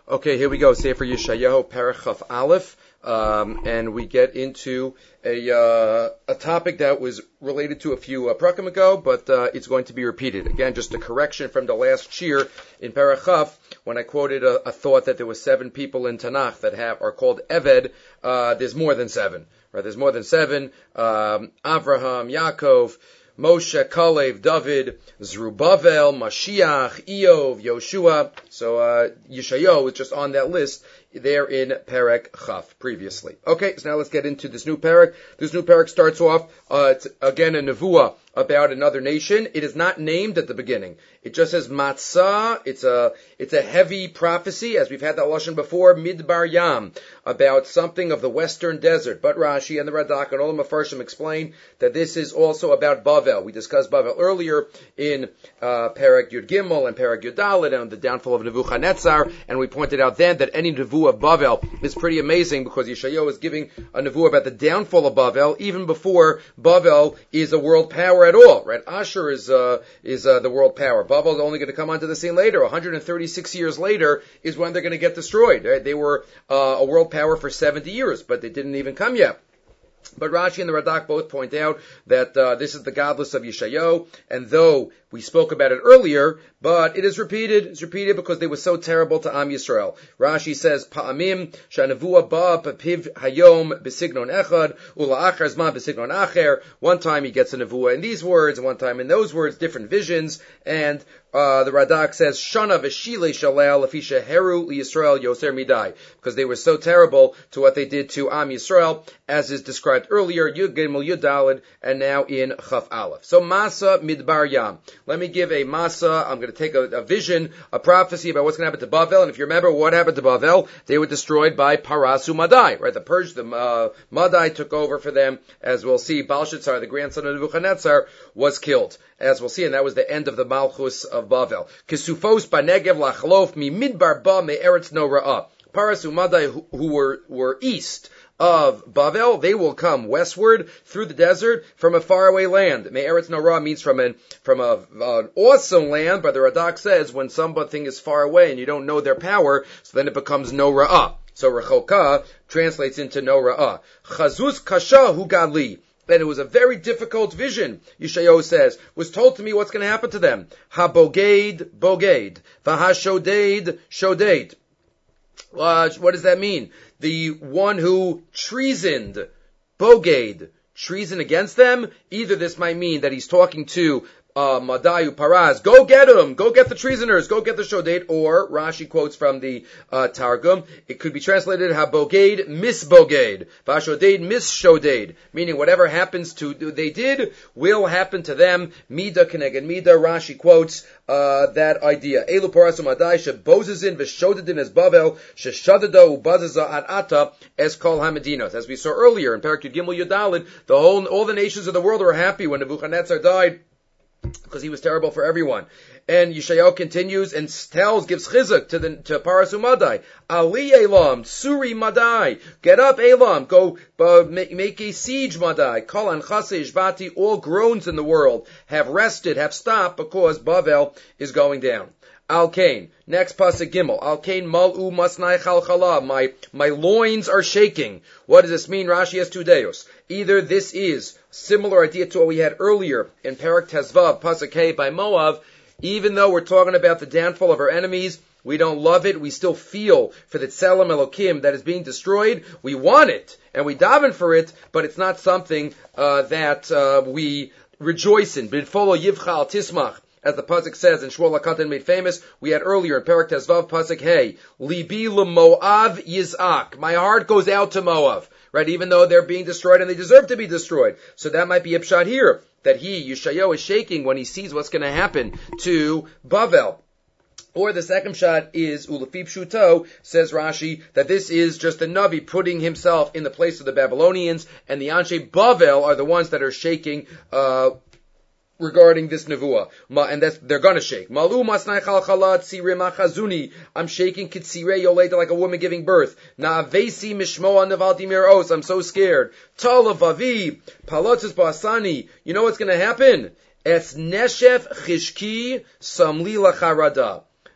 Okay, here we go. Sefer Yeshayahu, Parachaf Aleph, and we get into a topic that was related to a few prakim ago, but it's going to be repeated. Again, just a correction from the last shir in Parachaf, when I quoted a thought that there were 7 people in Tanakh that are called Eved. There's more than 7. Right? There's more than 7. Avraham, Yaakov, Moshe, Kalev, David, Zerubbabel, Mashiach, Eov, Yoshua. So Yeshayahu is just on that list there in Perek Chaf previously. Okay, so now let's get into this new Perek. This new Perek starts off, it's again a nevuah about another nation. It is not named at the beginning. It just says Matzah. It's a heavy prophecy, as we've had that lashon before, Midbar Yam, about something of the western desert. But Rashi and the Radak and all the Mefarshim explain that this is also about Bavel. We discussed Bavel earlier in Perek Yud Gimel and Perek Yud Dalet and the downfall of Nebuchadnezzar, and we pointed out then that any nevuah of Bavel is pretty amazing because Yeshayahu is giving a nevuah about the downfall of Bavel even before Bavel is a world power at all, right? Ashur is the world power. Bavel is only going to come onto the scene later. 136 years later is when they're going to get destroyed. Right? They were a world power for 70 years, but they didn't even come yet. But Rashi and the Radak both point out that this is the godless of Yeshayahu, and though we spoke about it earlier, but it is repeated. It's repeated because they were so terrible to Am Yisrael. Rashi says, Pa'amim, Shanavua ba papiv hayom besignon echad, ula achar zman besignon acher. One time he gets a nevuah in these words, and one time in those words, different visions, and the Radak says, Shana v'shile shalel afisha heru liyisrael yoser midai, because they were so terrible to what they did to Am Yisrael, as is described earlier, Yud Gimel, Yud Daled, and now in Chaf Aleph. So Masa Midbar Yam. Let me give a Masa. I'm going to take a vision, a prophecy about what's going to happen to Bavel. And if you remember what happened to Bavel, they were destroyed by Parasu Madai, right? The Persians, the Madai took over for them. As we'll see, Belshazzar, the grandson of Nebuchadnezzar, was killed. As we'll see, and that was the end of the Malchus of Bavel. Kesufos banegev lachlof mi midbar ba me eretz no ra'ah. Parasu Madai, who were east of Bavel, they will come westward through the desert from a faraway land. Me'eretz Norah means from an awesome land, but the Radak says when something is far away and you don't know their power, so then it becomes no ra'ah. So Rechoka translates into no ra'ah. Chazuz kasha hu gadli. And it was a very difficult vision, Yeshayahu says, was told to me what's going to happen to them. Ha-boged, boged. Va-ha-shoded, shoded. What does that mean? The one who treasoned, boged, treason against them. Either this might mean that he's talking to Madayu Paraz, go get them, go get the treasoners, go get the shoded, or Rashi quotes from the Targum, it could be translated haboged misboged, vashoded misshoded, meaning whatever happens to they did will happen to them. Mida keneged mida. Rashi quotes that idea. Elu parasu madai shebozezin v'shodedin as Bavel sheshadada ubazaza ad ata as kol hamedinos. As we saw earlier in Perek Yud Gimel Yud Daled, all the nations of the world were happy when Nebuchadnezzar died, because he was terrible for everyone. And Yeshayahu continues and gives chizuk to Parasu Madai. Ali Elam, Suri Madai, get up Elam, go make a siege Madai. Kol Anchase Ishbati, all groans in the world have rested, have stopped, because Bavel is going down. Al Kain. Next pasuk Gimel. Al Kain mal'u masnai chalchala. My loins are shaking. What does this mean? Rashi has 2 deos. Either this is similar idea to what we had earlier in Perek Tezvav, pasuk Hey by Moav. Even though we're talking about the downfall of our enemies, we don't love it. We still feel for the Tzelem Elokim that is being destroyed. We want it and we daven for it, but it's not something that we rejoice in. B'nfolo yivcha al tismach. As the pasuk says in Shmuel HaKatan made famous, we had earlier in Perek Tezvav pasuk Hey, Libi l'Moav Yizak. My heart goes out to Moav, right? Even though they're being destroyed and they deserve to be destroyed. So that might be a pshat here, that Yeshayahu is shaking when he sees what's going to happen to Bavel. Or the second shot is Ulafib Shuto, says Rashi, that this is just a Navi putting himself in the place of the Babylonians, and the Anshe Bavel are the ones that are shaking regarding this nevuah, and they're gonna shake. Malu masnai chalchalat tzire machazuni. I'm shaking kitzire yoleda like a woman giving birth. Na'avesi mishmoa nevalti miros. I'm so scared. Talavavi palotzes basani. You know what's gonna happen? Es neshef chishki samli lacharada.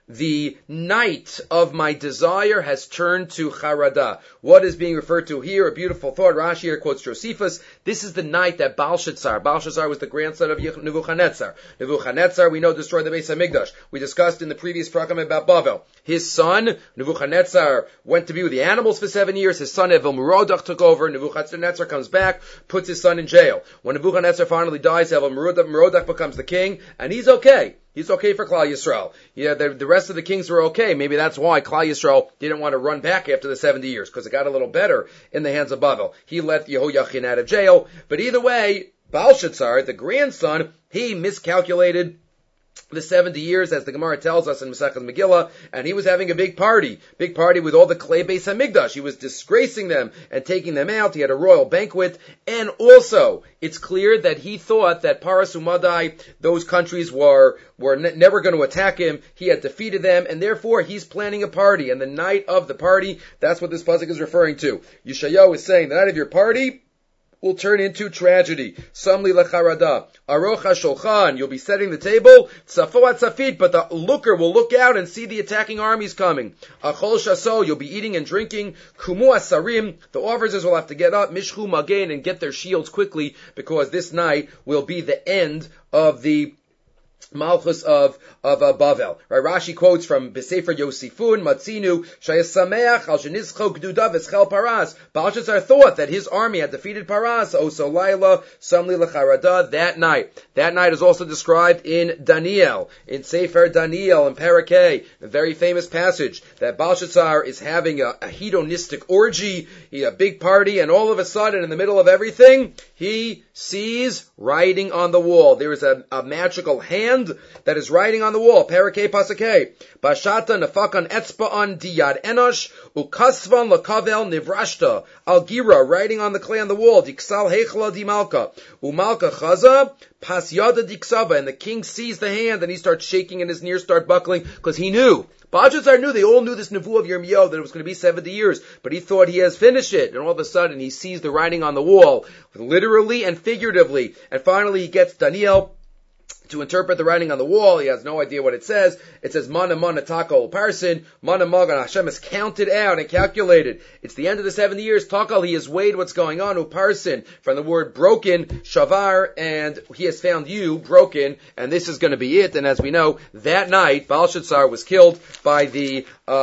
the night of my desire has turned to charada. What is being referred to here? A beautiful thought. Rashi here quotes Josephus. This is the night that Belshazzar was the grandson of Nebuchadnezzar. Nebuchadnezzar, we know, destroyed the Beis HaMikdash. We discussed in the previous program about Bavel. His son, Nebuchadnezzar, went to be with the animals for 7 years. His son, Evil Merodach, took over. Nebuchadnezzar comes back, puts his son in jail. When Nebuchadnezzar finally dies, Evil Merodach becomes the king, and he's okay. He's okay for Klal Yisrael. Yeah, the rest of the kings were okay. Maybe that's why Klal Yisrael didn't want to run back after the 70 years, because it got a little better in the hands of Bavel. He let Yehoiachin out of jail. But either way, Belshazzar, the grandson, he miscalculated the 70 years, as the Gemara tells us in Masechet Megillah, and he was having a big party with all the clay Beis HaMikdash. He was disgracing them and taking them out. He had a royal banquet, and also, it's clear that he thought that Paras Umadai, those countries were never going to attack him. He had defeated them, and therefore he's planning a party, and the night of the party, that's what this pasuk is referring to. Yeshayahu is saying, the night of your party will turn into tragedy. Samli lecharada. Arocha shulchan. You'll be setting the table. Tzafo atzafit. But the looker will look out and see the attacking armies coming. Achol shaso. You'll be eating and drinking. Kumu asarim. The officers will have to get up. Mishchu magain. And get their shields quickly, because this night will be the end of the Malchus of Bavel. Right? Rashi quotes from Besefer Yosifun, Matzinu, Shayasameach, Al Shenizcho Gduda V'Schel Paras. Belshazzar thought that his army had defeated Paras, Oso Laila, Samli Lecharada, that night. That night is also described in Daniel, in Sefer Daniel, in Parakeh, a very famous passage, that Belshazzar is having a hedonistic orgy, a big party, and all of a sudden, in the middle of everything, he sees writing on the wall. There is a magical hand that is writing on the wall. Parakeh Pasakeh. Bashata nafakan etzba'an diyad enosh ukasvan lakavel nivrashta al gira, writing on the clay on the wall. Diksal heichla di malka umalka chaza pas yada diksava, and the king sees the hand and he starts shaking and his knees start buckling, because he knew. Belshazzar knew, they all knew this nevuah of Yirmiyahu, that it was going to be 70 years, but he thought he has finished it, and all of a sudden he sees the writing on the wall, literally and figuratively, and finally he gets Daniel to interpret the writing on the wall. He has no idea what it says. It says, Mana Mana Takal Parsin, Mana Magan. Hashem has counted out and calculated. It's the end of the 70 years. Takal, he has weighed what's going on. Uparsin, from the word broken, Shavar, and he has found you broken, and this is going to be it. And as we know, that night, Belshazzar was killed by the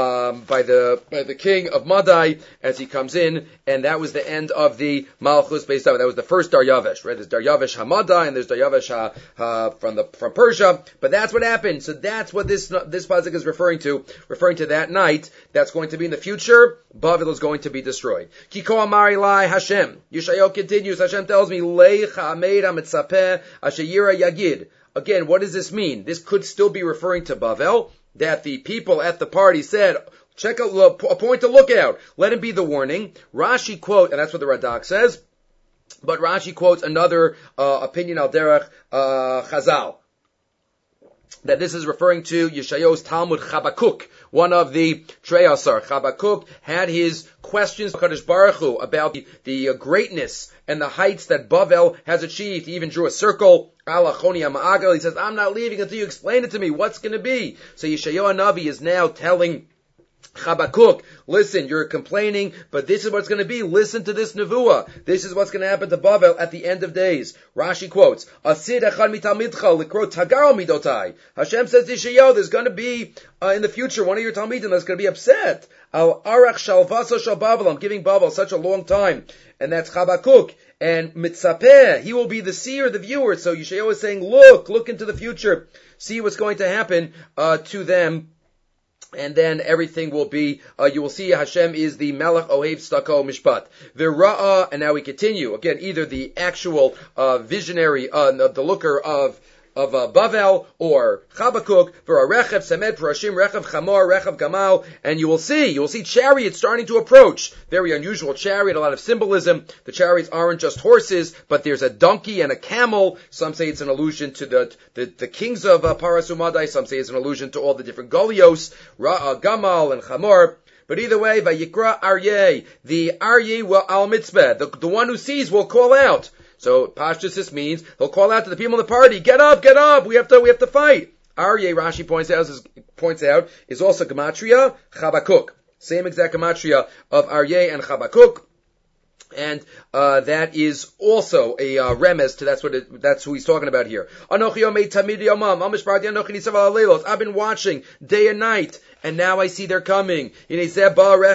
king of Madai as he comes in, and that was the end of the Malchus based on. That was the first Daryavesh, right? There's Daryavesh Hamadai, and there's Daryavesh from Persia, but that's what happened. So that's what this pasuk is referring to that night that's going to be in the future. Bavel is going to be destroyed. Kiko amari lai Hashem. Yeshayahu continues. Hashem tells me, Leicha ameid hamitzapeh ashayira yagid. Again, what does this mean? This could still be referring to Bavel, that the people at the party said, check out a point to look out. Let him be the warning. Rashi quote, and that's what the Radak says. But Rashi quotes another opinion al derech Chazal, that this is referring to Yeshayahu's Talmud Chabakuk, one of the Treyasar. Chabakuk had his questions to Kadosh Baruch Hu about the greatness and the heights that Bavel has achieved. He even drew a circle. He says, I'm not leaving until you explain it to me. What's going to be? So Yeshayahu Navi is now telling Chabakuk, listen, you're complaining, but this is what's going to be. Listen to this nevuah. This is what's going to happen to Bavel at the end of days. Rashi quotes, Asid echad mitalmidcha likro tagaro midotai. Hashem says to Yeshayahu, there's going to be, in the future, one of your talmidim that's going to be upset. Al arach shalvasa shal Bavel. I'm giving Bavel such a long time. And that's Chabakuk. And mitzapeh, he will be the seer, the viewer. So Yeshayahu is saying, look into the future. See what's going to happen, to them. And then everything will be, you will see Hashem is the Melech Ohev Stako Mishpat. V'ra'ah, and now we continue. Again, either the actual visionary, the looker of Bavel, or Chabakuk, V'rarechev Semed Parashim Rechev Chamor Rechev Gamal, and you will see chariots starting to approach. Very unusual chariot, a lot of symbolism. The chariots aren't just horses, but there's a donkey and a camel. Some say it's an allusion to the kings of Paras Umadai. Some say it's an allusion to all the different Golios, Gamal and Chamor. But either way, Vayikra Aryeh, the Aryeh will al mitzvah, the one who sees will call out. So Pashtus, this means he'll call out to the people in the party, get up, we have to fight. Aryeh, Rashi points out, is also Gematria, Chabakuk. Same exact Gematria of Aryeh and Chabakuk. And that is also a remez to that's who he's talking about here. I've been watching day and night, and now I see they're coming. They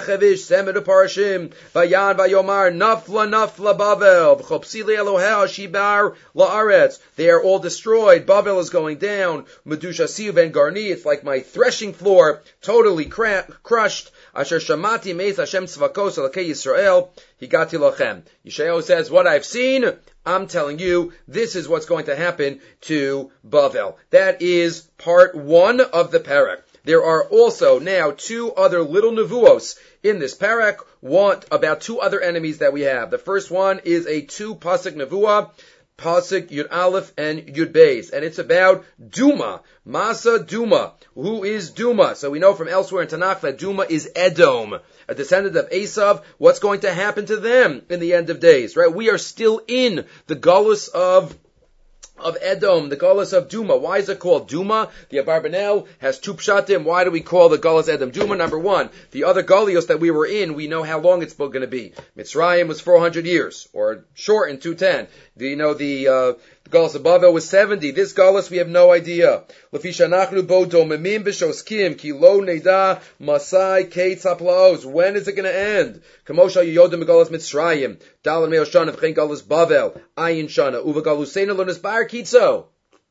are all destroyed. Bavel is going down. Medusha Siu ben Garni, it's like my threshing floor, totally crushed. Asher Shamati Meis Hashem Tzvakos Elokei Yisrael Higati Lochem. Yeshayahu says, what I've seen, I'm telling you, this is what's going to happen to Bavel. That is part 1 of the parak. There are also now 2 other little nevuos in this parak, about 2 other enemies that we have. The first one is a 2-pasuk nevuah, Pasuk Yud Aleph and Yud Beis, and it's about Duma, Masa Duma. Who is Duma? So we know from elsewhere in Tanakh that Duma is Edom, a descendant of Esav. What's going to happen to them in the end of days? Right? We are still in the Galus of Edom, the Galus of Duma. Why is it called Duma? The Abarbanel has 2 pshatim. Why do we call the Galus Edom Duma? Number 1, the other Galios that we were in, we know how long it's going to be. Mitzrayim was 400 years, or short in 210. The Galus of Bavel was 70. This Galus, we have no idea. When is it going to end? Kamosha Yodim Galus Mitzrayim, Dalan Meoshan V'chein Galus Bavel, Ayin Shana, Uva Galusena Lunas Bar Kitzo.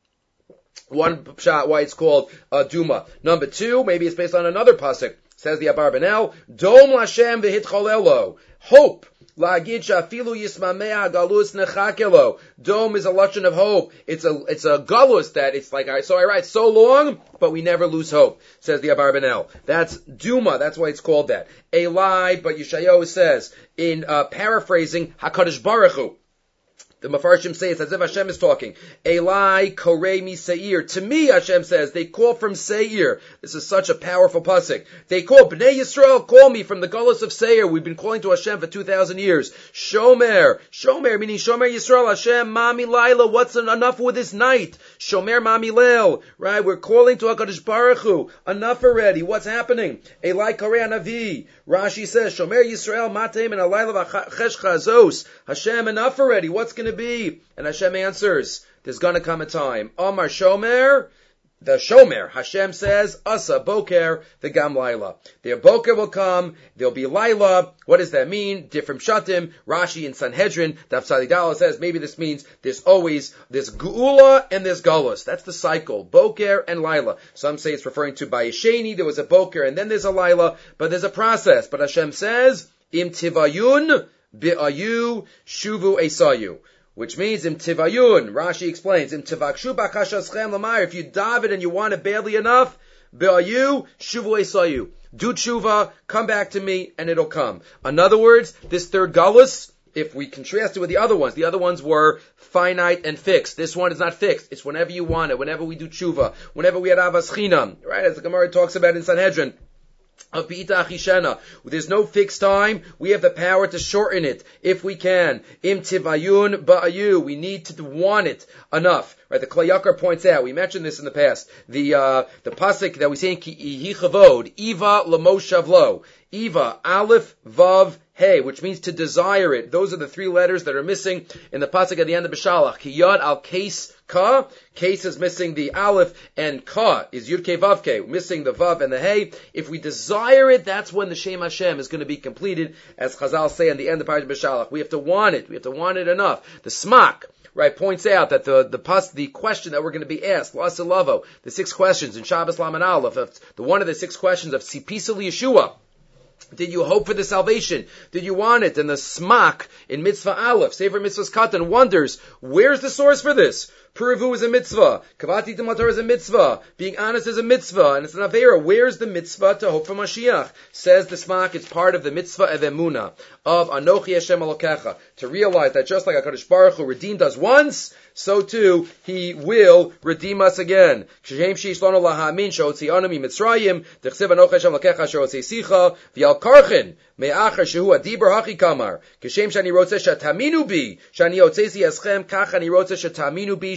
One shot why it's called Duma. Number 2, maybe it's based on another pasuk. Says the Abarbanel, Dom Lashem v'hitcholelo. Hope. La'agid shafilu yismamea galus nechakelo. Dome is a lashon of hope. It's a galus that it's like, I write so long, but we never lose hope, says the Abarbanel. That's Duma. That's why it's called that. A lie, but Yeshayahu says, in paraphrasing, HaKadosh Baruch Hu. The Mefarshim say it's as if Hashem is talking. Elai korei mi seir. To me, Hashem says, they call from Seir. This is such a powerful pasuk. They call, Bnei Yisrael, call me from the Galus of Seir. We've been calling to Hashem for 2,000 years. Shomer, meaning Shomer Yisrael, Hashem, Mami Laila, what's enough with this night? Shomer Mami Leil, right? We're calling to HaKadosh Baruch Hu. Enough already. What's happening? Elai korei anavi. Rashi says, Shomer Yisrael, Matem and Alayla v'chesh chazos. Hashem, enough already. What's going to be? And Hashem answers, there's going to come a time. Omar Shomer, the Shomer, Hashem says, Asa Boker, the Gam Laila. Their Boker will come, there'll be Laila. What does that mean? Different Shatim. Rashi in Sanhedrin, Daf Tzadidala says, maybe this means there's always this Geula and this Galus. That's the cycle. Boker and Laila. Some say it's referring to Bayesheni, there was a Boker and then there's a Laila, but there's a process. But Hashem says, Im Tivayun, Bi'ayu, Shuvu Esayu. Which means, Im Tivayun, Rashi explains, Im Tivakshu Bakashaschem Lamar, if you daven and you want it badly enough, Be'ayu, Shuvu Esayu. Do tshuva, come back to me, and it'll come. In other words, this third galus, if we contrast it with the other ones were finite and fixed. This one is not fixed. It's whenever you want it, whenever we do tshuva, whenever we had Avas Chinam, right, as the Gemara talks about in Sanhedrin. Of Be'ita Achishena. There's no fixed time. We have the power to shorten it if we can. Im Tivayun Ba'ayu. We need to want it enough. Right? The Klei Yakar points out, we mentioned this in the past, the pasuk that we say in Ki Chavod, Iva Lamoshav Lo. Iva, Aleph, Vav, Hey, which means to desire it. Those are the 3 letters that are missing in the pasuk at the end of Bishalach. Ki Yad al Kais Ka. Kais is missing the Aleph, and Ka is Yud Ke Vav Ke, missing the Vav and the Hey. If we desire it, that's when the Shem Hashem is going to be completed, as Chazal say in the end of Parashat Bishalach. We have to want it. We have to want it enough. The Smak, right, points out that the question that we're going to be asked, Lasalavo, the 6 questions in Shabbos Laman Aleph, the one of the 6 questions of Sipisa Yeshua. Did you hope for the salvation? Did you want it? And the Smak in Mitzvah Aleph, Sefer Mitzvah's Katan, wonders, where's the source for this? Puravu is a mitzvah. Kavati Tumator is a mitzvah. Being honest is a mitzvah. And it's an Avera. Where's the mitzvah to hope for Mashiach? Says the Smak, it's part of the mitzvah of Emunah, of Anochi Hashem Elokecha. To realize that just like HaKadosh Baruch Hu redeemed us once, so too, He will redeem us again. Kshem sheishlonu lahamin sheotzianu miMitzrayim, dechsev Anochi Hashem Elokecha sheotzeisicha, v'yal karchen, me'achar shehu adibur hachi kamar. Kshem shani rotze shetaminu bi, shani otzesi eschem, kach ani rotze shetaminu bi,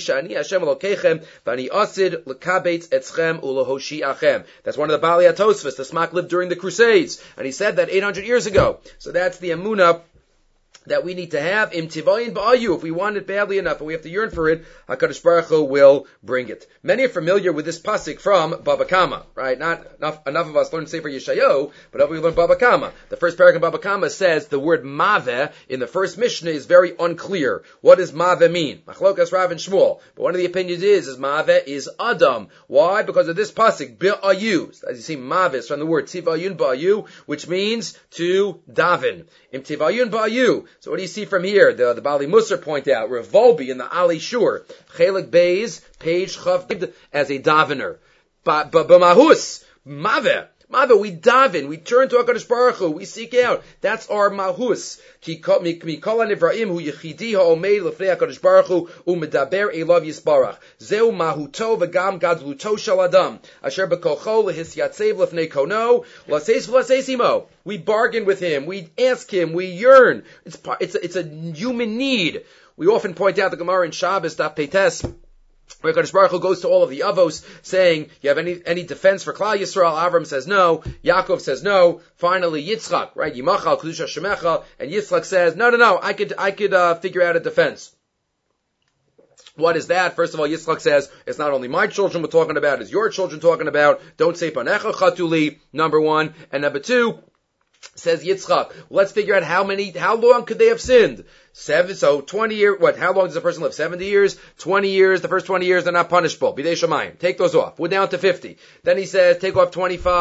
shani Hashem Elokechem v'ani asid lekabetz etzchem ulehoshiachem. That's one of the Baalei HaTosfos. The Smak lived during the Crusades, and he said that 800 years ago. So that's the emunah that we need to have. Im tivayin ba'ayu. If we want it badly enough and we have to yearn for it, HaKadosh Baruch Hu will bring it. Many are familiar with this pasuk from Baba Kama, right? Not enough of us learn Sefer Yeshayahu, but we learn Baba Kama. The first paragraph in Baba Kama says the word maveh in the first Mishnah is very unclear. What does maveh mean? Machlokas Rav and Shmuel. But one of the opinions is maveh is Adam. Why? Because of this pasuk, bi'ayu. As you see, maveh is from the word tivayun ba'ayu, which means to daven. Im tivayun ba'ayu. So what do you see from here? The Bali Musar point out, Rav Volbi in the Ali Shur, Chelik Beis, page Chav, as a davener. B'mahus, Maveh. Maveh, we daven, we turn to HaKadosh Baruch Hu, we seek out. That's our mahus. Ki kol hanivraim hu yechidi ha'omeid lefnei HaKadosh Baruch Hu u'medaber elav yisbarach. Zeu mahuto v'gam gadluto shel adam. Asher b'kolcho lehisyatzev lefnei kono laseis v'laseisimo. We bargain with him, we ask him, we yearn. It's a human need. We often point out the Gemara in Shabbos, Daf Peites, where Kadosh Baruch Hu goes to all of the avos saying, you have any defense for Klal Yisrael? Avram says no. Yaakov says no. Finally, Yitzchak, right? Yimachal Kedusha Shemecha, and Yitzchak says, no, I could figure out a defense. What is that? First of all, Yitzchak says, it's not only my children we're talking about, it's your children talking about. Don't say Panecha Chatuli, number one. And number two, says Yitzchak, let's figure out how long could they have sinned? 7, so 20 years, how long does a person live? 70 years? 20 years, the first 20 years, they're not punishable. Bidei Shamayim. Take those off. We're down to 50. Then he says, take off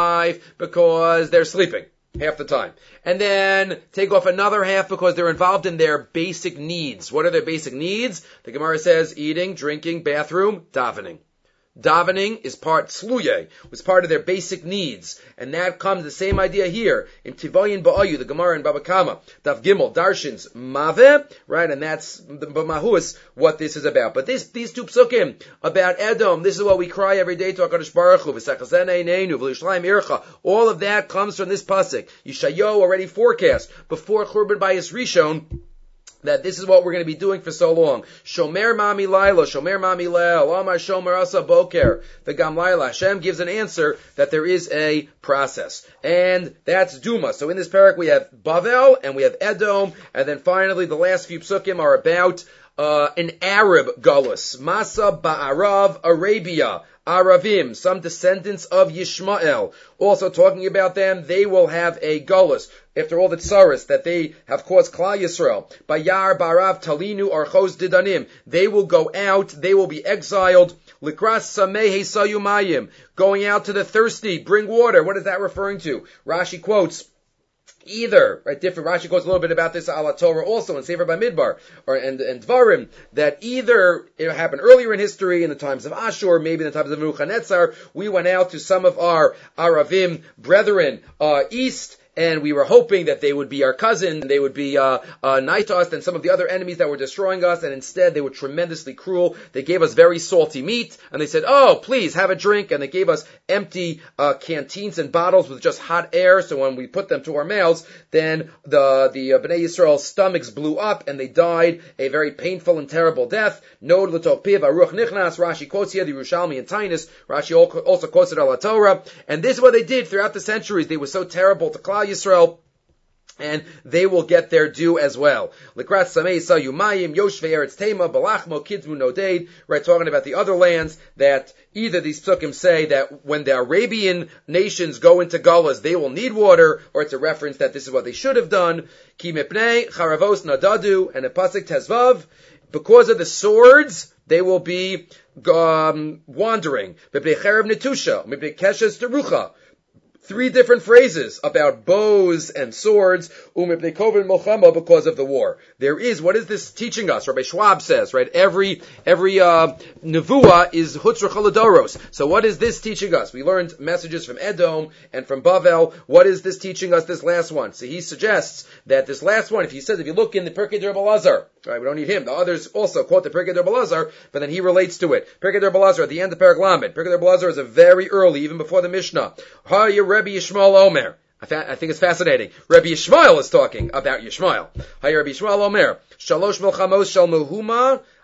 25 because they're sleeping half the time. And then take off another half because they're involved in their basic needs. What are their basic needs? The Gemara says, eating, drinking, bathroom, davening. Davening is part sluye, was part of their basic needs, and that comes the same idea here in Tivayin Ba'ayu, the Gemara in Baba Kama, Daf Gimel Darshins Maveh, right? And that's the Mahus what this is about. But these two psukim about Edom, this is what we cry every day to HaKadosh Baruch Hu, V'sachazene Neinu, V'lishlayim Ircha. All of that comes from this pasuk. Yeshayahu already forecast before Churban Bayis Rishon that this is what we're going to be doing for so long. Shomer mami laila, shomer mami leil, Amar shomer asa boker, v'gam laila. Hashem gives an answer that there is a process. And that's Duma. So in this parak we have Bavel, and we have Edom, and then finally the last few psukim are about an Arab Gullus. Masa ba'arav Arabia. Aravim, some descendants of Yishmael. Also talking about them, they will have a gullus. After all the tsaris that they have caused Klal Yisrael. Bayar, Barav, Talinu, Archos, Didanim. They will go out, they will be exiled. Likras Samehe Sayumayim. Going out to the thirsty, bring water. What is that referring to? Rashi quotes, either, right, different, Rashi quotes a little bit about this ala Torah also in Sefer Bamidbar, and Dvarim, that either it happened earlier in history in the times of Ashur, maybe in the times of Nebuchadnezzar, we went out to some of our Aravim brethren, east, and we were hoping that they would be our cousin, they would be nice to us than some of the other enemies that were destroying us, and instead they were tremendously cruel. They gave us very salty meat, and they said, oh, please, have a drink, and they gave us empty canteens and bottles with just hot air, so when we put them to our mouths, then the Bnei Yisrael's stomachs blew up, and they died a very painful and terrible death. Nod l'tov piv aruch nichnas, Rashi quotes here, the Yerushalmi and Tainus, Rashi also quotes it ala Torah, and this is what they did throughout the centuries. They were so terrible to Klal Yisrael, and they will get their due as well. Likrat Samei Sayumayim, Yoshvei Eretz Tema, Balachmo, Kidmu Nodeid, right, talking about the other lands that either these psukim say that when the Arabian nations go into Gullahs, they will need water, or it's a reference that this is what they should have done. Ki mipnei Charavos Nadadu, and a pasuk Tezvav, because of the swords, they will be wandering. Mipnei Cherev Netusha, Mipnei Keshes Terucha. 3 different phrases about bows and swords, because of the war. What is this teaching us? Rabbi Schwab says, right, every nevuah is hutzra chaladoros. So what is this teaching us? We learned messages from Edom and from Bavel. What is this teaching us, this last one? So he suggests that this last one, if you look in the Pirkei D'Rabbi Elazar, right, we don't need him. The others also quote the Pirkei D'Rabbi Elazar, but then he relates to it. Pirkei D'Rabbi Elazar at the end of Perek Lamed. Pirkei D'Rabbi Elazar is a very early, even before the Mishnah. Rabbi Yishmael Omer. I think it's fascinating. Rabbi Yishmael is talking about Yishmael. Hi, Rabbi Yishmael Omer. Shalosh melchamos shel muhuma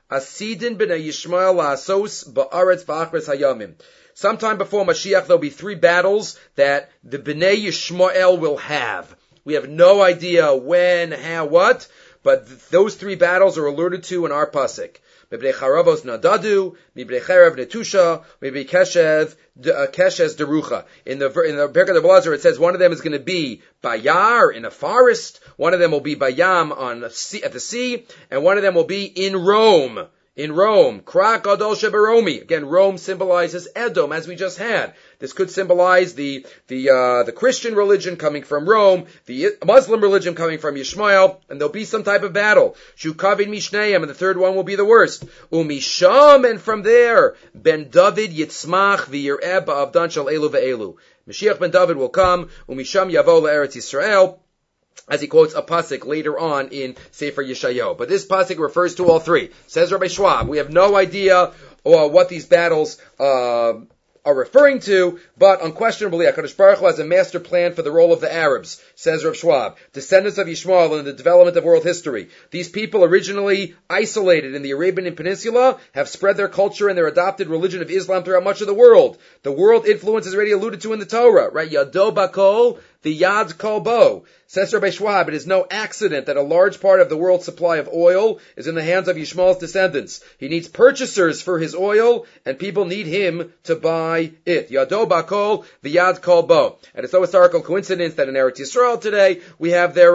Asidin b'nei Yishmael la'asos ba'aretz v'achres hayamim. Sometime before Mashiach, there'll be 3 battles that the Bnei Yishmael will have. We have no idea when, how, what, but those 3 battles are alluded to in our pasuk. Mibnei Charavos Nadadu, Mibnei Cherev Netusha, Mibnei Keshes Derucha. In the Perkei Belazar, it says one of them is going to be Bayar, in a forest, one of them will be Bayam at the sea, and one of them will be in Rome. In Rome, Krak Adol Sheberomi. Again, Rome symbolizes Edom, as we just had. This could symbolize the Christian religion coming from Rome, the Muslim religion coming from Yishmael, and there'll be some type of battle. Shukavid Mishneim, and the third one will be the worst. Umisham, and from there, Ben David Yitzmach v'yir'eh ba'avdan shel elu ve'elu. Mashiach Ben David will come. Umisham yavo le'eretz Yisrael, as he quotes a pasuk later on in Sefer Yeshayahu. But this pasuk refers to all 3. Says Rabbi Schwab, we have no idea what these battles are referring to, but unquestionably, HaKadosh Baruch Hu has a master plan for the role of the Arabs, says Rav Schwab, descendants of Yishmael in the development of world history. These people, originally isolated in the Arabian Peninsula, have spread their culture and their adopted religion of Islam throughout much of the world. The world influence is already alluded to in the Torah, right? Yado bakol, the Yad Kol Bo. Says Rabbi Schwab, it is no accident that a large part of the world's supply of oil is in the hands of Yishmael's descendants. He needs purchasers for his oil, and people need him to buy it. Yado bakol, the Yad Kol Bo. And it's no historical coincidence that in Eretz Yisrael today, we have their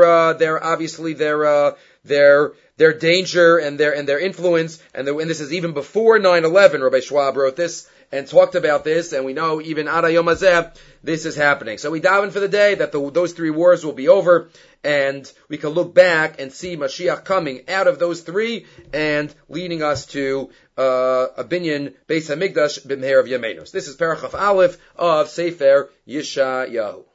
danger and their influence, and this is even before 9/11. Rabbi Schwab wrote this and talked about this, and we know even Ad Hayom Hazeh, this is happening. So we daven for the day that those 3 wars will be over, and we can look back and see Mashiach coming out of those 3 and leading us to a binyan Beis Hamikdash b'meher of Yameinu. This is Parachaf Aleph of Sefer Yeshayahu.